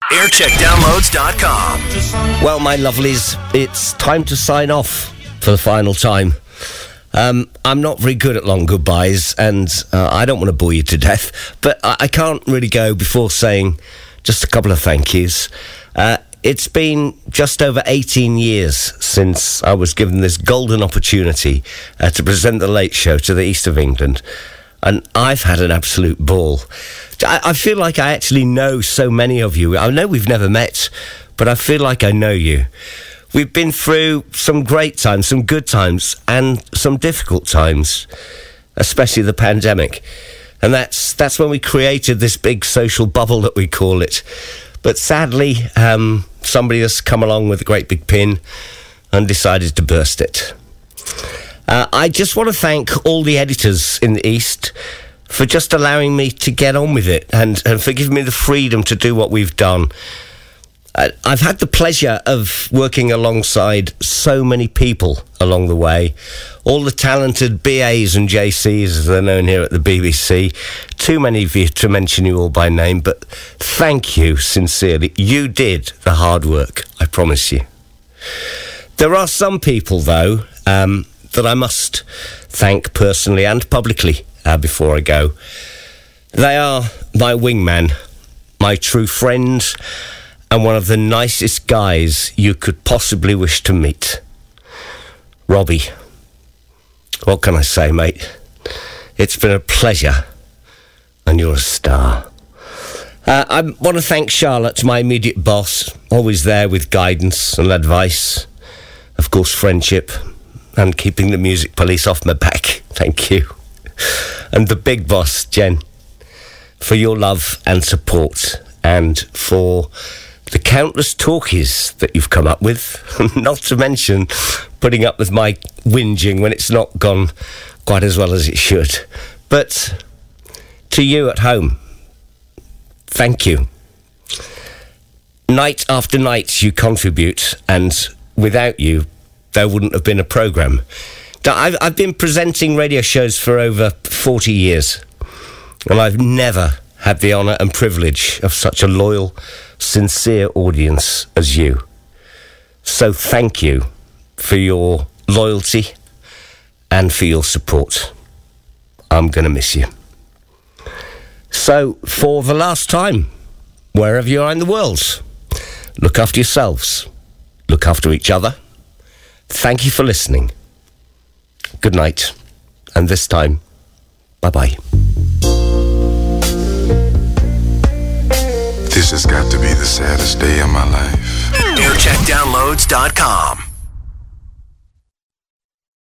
aircheckdownloads.com. Well, my lovelies, it's time to sign off for the final time. I'm not very good at long goodbyes, and I don't want to bore you to death, but I can't really go before saying just a couple of thank yous. It's been just over 18 years since I was given this golden opportunity to present The Late Show to the east of England, and I've had an absolute ball. I feel like I actually know so many of you. I know we've never met, but I feel like I know you. We've been through some great times, some good times, and some difficult times, especially the pandemic. And that's when we created this big social bubble that we call it. But sadly, somebody has come along with a great big pin and decided to burst it. I just want to thank all the editors in the East for just allowing me to get on with it and for giving me the freedom to do what we've done. I've had the pleasure of working alongside so many people along the way. All the talented BAs and JCs, as they're known here at the BBC. Too many of you to mention you all by name, but thank you sincerely. You did the hard work, I promise you. There are some people, though, that I must thank personally and publicly before I go. They are my wingman, my true friend, and one of the nicest guys you could possibly wish to meet. Robbie. What can I say, mate? It's been a pleasure, and you're a star. I want to thank Charlotte, my immediate boss, always there with guidance and advice. Of course, friendship, and keeping the music police off my back. Thank you. And the big boss, Jen, for your love and support, and for the countless talkies that you've come up with, not to mention putting up with my whinging when it's not gone quite as well as it should. But to you at home, thank you. Night after night you contribute, and without you, there wouldn't have been a programme. I've been presenting radio shows for over 40 years, and I've never had the honour and privilege of such a loyal, sincere audience as you. So thank you for your loyalty and for your support. I'm going to miss you. So, for the last time, wherever you are in the world, look after yourselves, look after each other. Thank you for listening. Good night, and this time, bye-bye. This has got to be the saddest day of my life. aircheckdownloads.com.